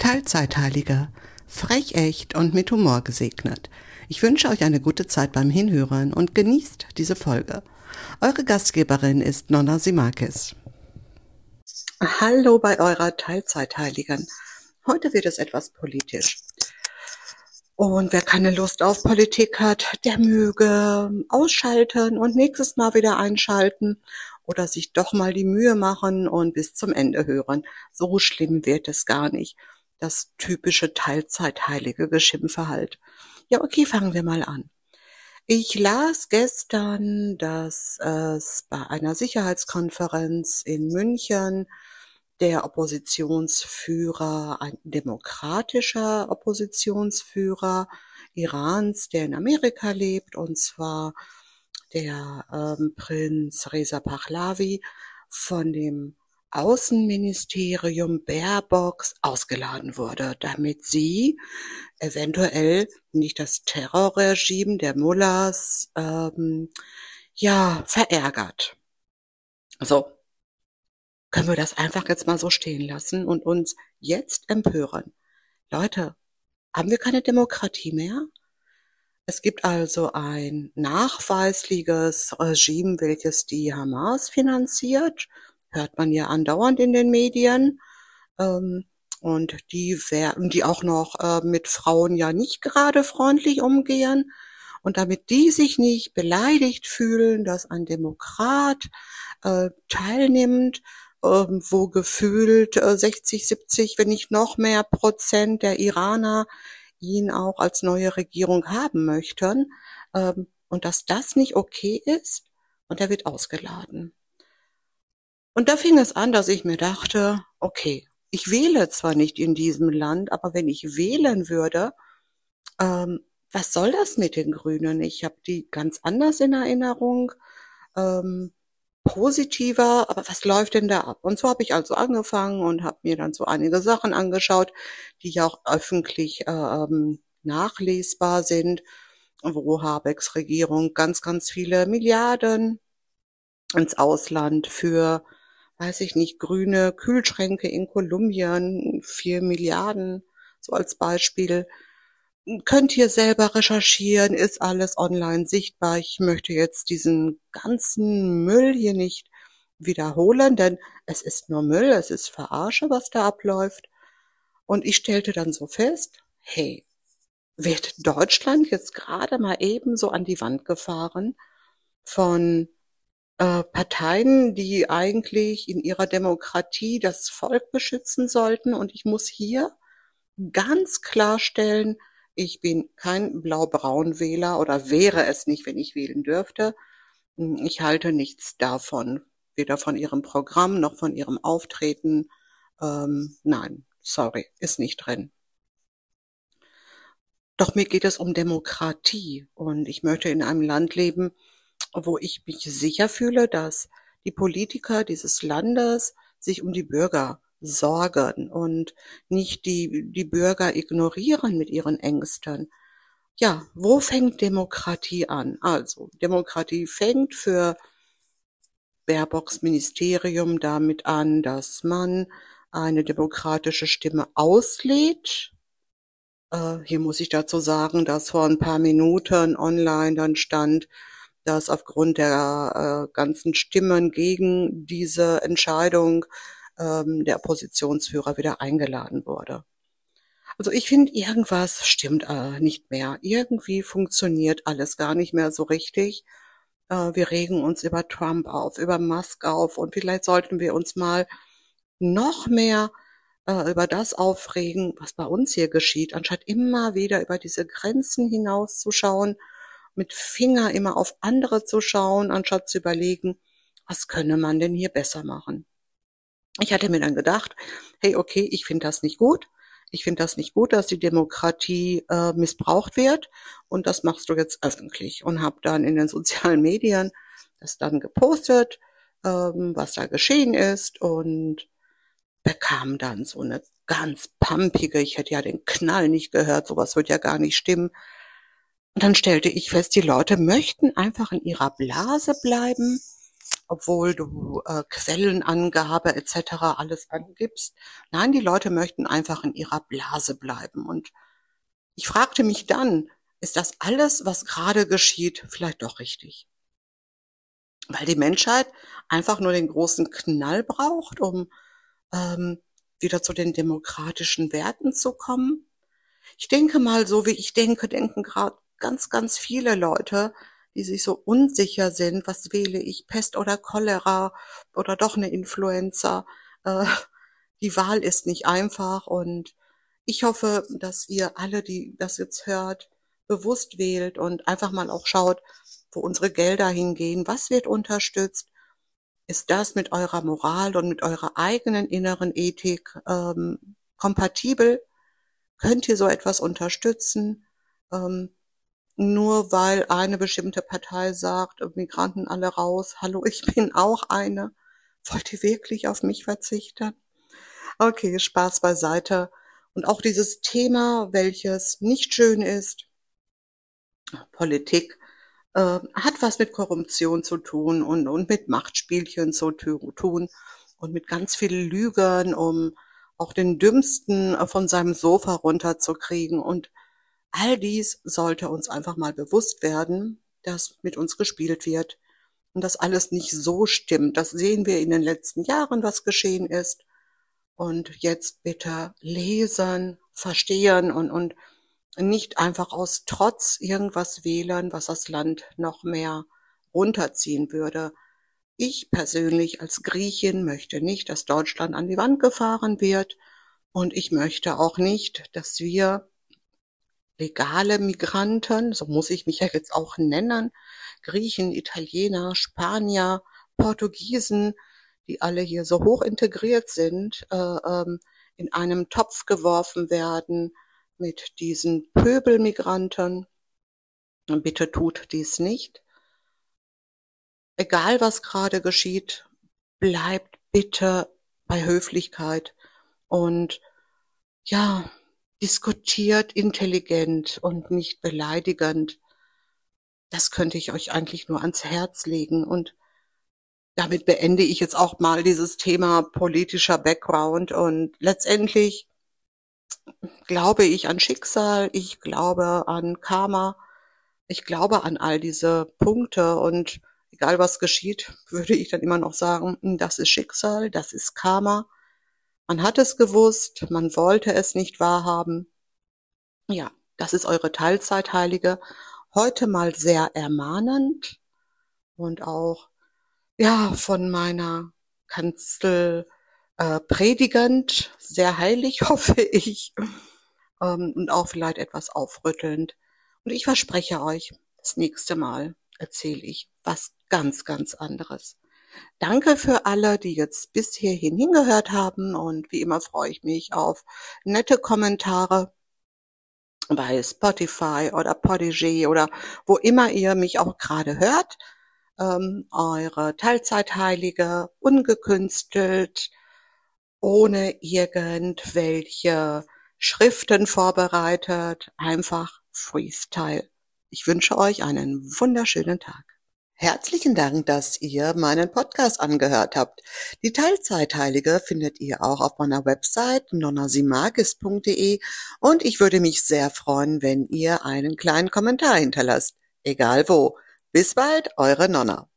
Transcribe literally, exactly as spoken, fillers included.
Teilzeitheiliger, frech echt und mit Humor gesegnet. Ich wünsche euch eine gute Zeit beim Hinhören und genießt diese Folge. Eure Gastgeberin ist Nonna Simakis. Hallo bei eurer Teilzeitheiligen. Heute wird es etwas politisch. Und wer keine Lust auf Politik hat, der möge ausschalten und nächstes Mal wieder einschalten oder sich doch mal die Mühe machen und bis zum Ende hören. So schlimm wird es gar nicht. Das typische Teilzeitheilige Geschimpfe halt. Ja, okay, fangen wir mal an. Ich las gestern, dass es bei einer Sicherheitskonferenz in München der Oppositionsführer, ein demokratischer Oppositionsführer Irans, der in Amerika lebt, und zwar der ähm, Prinz Reza Pahlavi, von dem Außenministerium Baerbock ausgeladen wurde, damit sie eventuell nicht das Terrorregime der Mullahs ähm, ja verärgert. So, können wir das einfach jetzt mal so stehen lassen und uns jetzt empören? Leute, haben wir keine Demokratie mehr? Es gibt also ein nachweisliches Regime, welches die Hamas finanziert, hört man ja andauernd in den Medien, ähm, und die werden, die auch noch äh, mit Frauen ja nicht gerade freundlich umgehen. Und damit die sich nicht beleidigt fühlen, dass ein Demokrat äh, teilnimmt, äh, wo gefühlt äh, sechzig, siebzig, wenn nicht noch mehr Prozent der Iraner ihn auch als neue Regierung haben möchten, ähm, und dass das nicht okay ist, und er wird ausgeladen. Und da fing es an, dass ich mir dachte, okay, ich wähle zwar nicht in diesem Land, aber wenn ich wählen würde, ähm, was soll das mit den Grünen? Ich habe die ganz anders in Erinnerung, ähm, positiver, aber was läuft denn da ab? Und so habe ich also angefangen und habe mir dann so einige Sachen angeschaut, die ja auch öffentlich ähm, nachlesbar sind, wo Habecks Regierung ganz, ganz viele Milliarden ins Ausland für, weiß ich nicht, grüne Kühlschränke in Kolumbien, vier Milliarden, so als Beispiel. Könnt ihr selber recherchieren, ist alles online sichtbar. Ich möchte jetzt diesen ganzen Müll hier nicht wiederholen, denn es ist nur Müll, es ist Verarsche, was da abläuft. Und ich stellte dann so fest, hey, wird Deutschland jetzt gerade mal eben so an die Wand gefahren von äh, Parteien, die eigentlich in ihrer Demokratie das Volk beschützen sollten. Und ich muss hier ganz klarstellen, ich bin kein Blau-Braun-Wähler oder wäre es nicht, wenn ich wählen dürfte. Ich halte nichts davon, weder von ihrem Programm noch von ihrem Auftreten. Ähm, nein, sorry, ist nicht drin. Doch mir geht es um Demokratie und ich möchte in einem Land leben, wo ich mich sicher fühle, dass die Politiker dieses Landes sich um die Bürger sorgen und nicht die, die Bürger ignorieren mit ihren Ängsten. Ja, wo fängt Demokratie an? Also, Demokratie fängt für Baerbocks Ministerium damit an, dass man eine demokratische Stimme auslädt. Äh, hier muss ich dazu sagen, dass vor ein paar Minuten online dann stand, dass aufgrund der äh, ganzen Stimmen gegen diese Entscheidung ähm, der Oppositionsführer wieder eingeladen wurde. Also ich finde, irgendwas stimmt äh, nicht mehr. Irgendwie funktioniert alles gar nicht mehr so richtig. Äh, wir regen uns über Trump auf, über Musk auf, und vielleicht sollten wir uns mal noch mehr äh, über das aufregen, was bei uns hier geschieht, anstatt immer wieder über diese Grenzen hinauszuschauen, mit Finger immer auf andere zu schauen, anstatt zu überlegen, was könne man denn hier besser machen. Ich hatte mir dann gedacht, hey, okay, ich finde das nicht gut. Ich finde das nicht gut, dass die Demokratie äh, missbraucht wird, und das machst du jetzt öffentlich, und habe dann in den sozialen Medien das dann gepostet, ähm, was da geschehen ist, und bekam dann so eine ganz pumpige, ich hätte ja den Knall nicht gehört, sowas wird ja gar nicht stimmen. Und dann stellte ich fest, die Leute möchten einfach in ihrer Blase bleiben obwohl du äh, Quellenangabe et cetera alles angibst. Nein, die Leute möchten einfach in ihrer Blase bleiben. Und ich fragte mich dann, ist das alles, was gerade geschieht, vielleicht doch richtig? Weil die Menschheit einfach nur den großen Knall braucht, um ähm, wieder zu den demokratischen Werten zu kommen. Ich denke mal, so wie ich denke, denken gerade ganz, ganz viele Leute, die sich so unsicher sind, was wähle ich, Pest oder Cholera oder doch eine Influenza. Äh, die Wahl ist nicht einfach und ich hoffe, dass ihr alle, die das jetzt hört, bewusst wählt und einfach mal auch schaut, wo unsere Gelder hingehen, was wird unterstützt. Ist das mit eurer Moral und mit eurer eigenen inneren Ethik ähm, kompatibel? Könnt ihr so etwas unterstützen? Ähm, nur weil eine bestimmte Partei sagt, Migranten alle raus, hallo, ich bin auch eine. Wollt ihr wirklich auf mich verzichten? Okay, Spaß beiseite. Und auch dieses Thema, welches nicht schön ist, Politik, äh, hat was mit Korruption zu tun und, und mit Machtspielchen zu tun und mit ganz viel Lügen, um auch den Dümmsten äh, von seinem Sofa runterzukriegen. Und all dies sollte uns einfach mal bewusst werden, dass mit uns gespielt wird und dass alles nicht so stimmt. Das sehen wir in den letzten Jahren, was geschehen ist. Und jetzt bitte lesen, verstehen und, und nicht einfach aus Trotz irgendwas wählen, was das Land noch mehr runterziehen würde. Ich persönlich als Griechin möchte nicht, dass Deutschland an die Wand gefahren wird. Und ich möchte auch nicht, dass wir legale Migranten, so muss ich mich ja jetzt auch nennen, Griechen, Italiener, Spanier, Portugiesen, die alle hier so hoch integriert sind, äh, ähm, in einem Topf geworfen werden mit diesen Pöbelmigranten. Und bitte tut dies nicht. Egal was gerade geschieht, bleibt bitte bei Höflichkeit und ja, diskutiert intelligent und nicht beleidigend. Das könnte ich euch eigentlich nur ans Herz legen. Und damit beende ich jetzt auch mal dieses Thema politischer Background. Und letztendlich glaube ich an Schicksal, ich glaube an Karma, ich glaube an all diese Punkte. Und egal was geschieht, würde ich dann immer noch sagen, das ist Schicksal, das ist Karma. Man hat es gewusst, man wollte es nicht wahrhaben. Ja, das ist eure Teilzeitheilige. Heute mal sehr ermahnend und auch, ja, von meiner Kanzel äh, predigend, sehr heilig, hoffe ich, ähm, und auch vielleicht etwas aufrüttelnd. Und ich verspreche euch, das nächste Mal erzähle ich was ganz, ganz anderes. Danke für alle, die jetzt bis hierhin hingehört haben und wie immer freue ich mich auf nette Kommentare bei Spotify oder Podigy oder wo immer ihr mich auch gerade hört. Ähm, eure Teilzeitheilige, ungekünstelt, ohne irgendwelche Schriften vorbereitet, einfach Freestyle. Ich wünsche euch einen wunderschönen Tag. Herzlichen Dank, dass ihr meinen Podcast angehört habt. Die Teilzeitheilige findet ihr auch auf meiner Website nonnasimagis punkt de und ich würde mich sehr freuen, wenn ihr einen kleinen Kommentar hinterlasst. Egal wo. Bis bald, eure Nonna.